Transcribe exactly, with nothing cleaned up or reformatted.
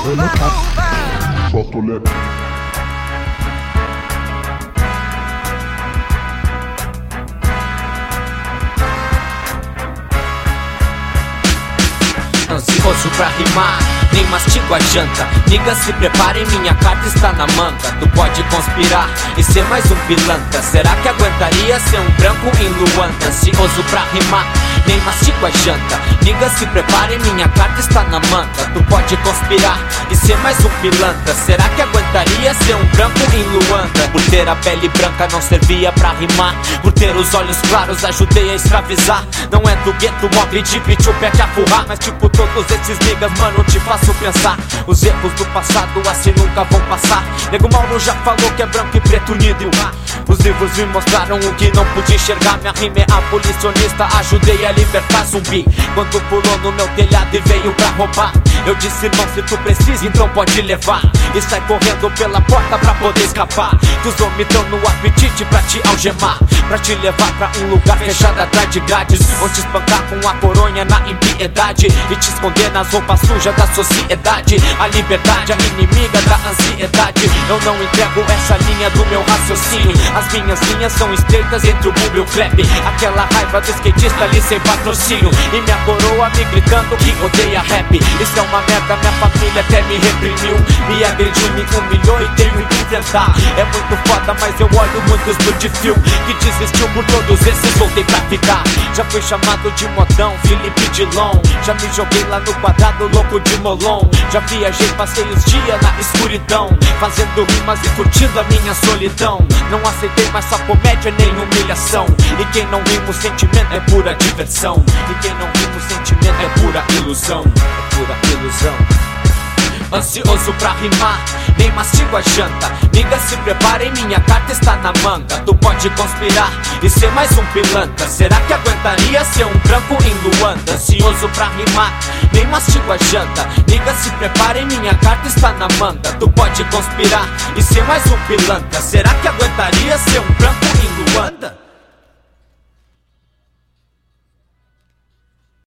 Ansioso pra rimar, nem mastigo a janta. Nigga, se preparem, minha carta está na manga. Tu pode conspirar e ser mais um pilantra. Será que aguentaria ser um branco em Luanda? Ansioso pra rimar, nem mastigo a janta. Nigga, se preparem, minha carta está na manga. Tu pode conspirar e ser mais um pilantra. Será que aguentaria ser um branco em Luanda? Por ter a pele branca não servia pra rimar. Por ter os olhos claros ajudei a escravizar. Não é do gueto, mob de bicho pé que a furrar. Mas tipo todos esses niggas, mano, te faço pensar. Os erros do passado assim nunca vão passar. Nego Mauro já falou que é branco e preto unido e o mar. Os livros me mostraram o que não pude enxergar. Minha rima é abolicionista, ajudei a libertar zumbi. Quando pulou no meu telhado e veio pra roubar, eu disse, irmão, se tu precisa, então pode levar. E sai correndo pela porta pra poder escapar. Que os homens tão no apetite pra te algemar, pra te levar pra um lugar fechado atrás de grades, onde te espancar com a coronha na impiedade e te esconder nas roupas sujas da sociedade. A liberdade, a inimiga da ansiedade. Eu não entrego essa linha do meu raciocínio. As minhas linhas são estreitas entre o bumbo e o clap. Aquela raiva do skatista ali sem patrocínio. E minha coroa me gritando que odeia rap. Isso é uma merda, minha família até me reprimiu. Me agrediu, me humilhou e tenho que enfrentar. É muito foda, mas eu olho muitos do de fio que desistiu por todos esses, voltei pra ficar. Já fui chamado de modão, Felipe Dilon. Já me joguei lá no quadrado, louco de molon. Já viajei, passei os dias na escuridão, fazendo rimas e curtindo a minha solidão. Não aceitei mais só comédia nem humilhação. E quem não rima o sentimento é pura diversão. E quem não rima o sentimento é pura ilusão. É pura ilusão. Ansioso pra rimar, nem mastigo a janta. Nigga, se preparem, minha carta está na manga. Tu pode conspirar e ser mais um pilantra. Será que aguentaria ser um branco em Luanda? Ansioso pra rimar, nem mastigo a janta. Nigga, se preparem, minha carta está na manga. Tu pode conspirar e ser mais um pilantra. Será que aguentaria ser um branco em Luanda?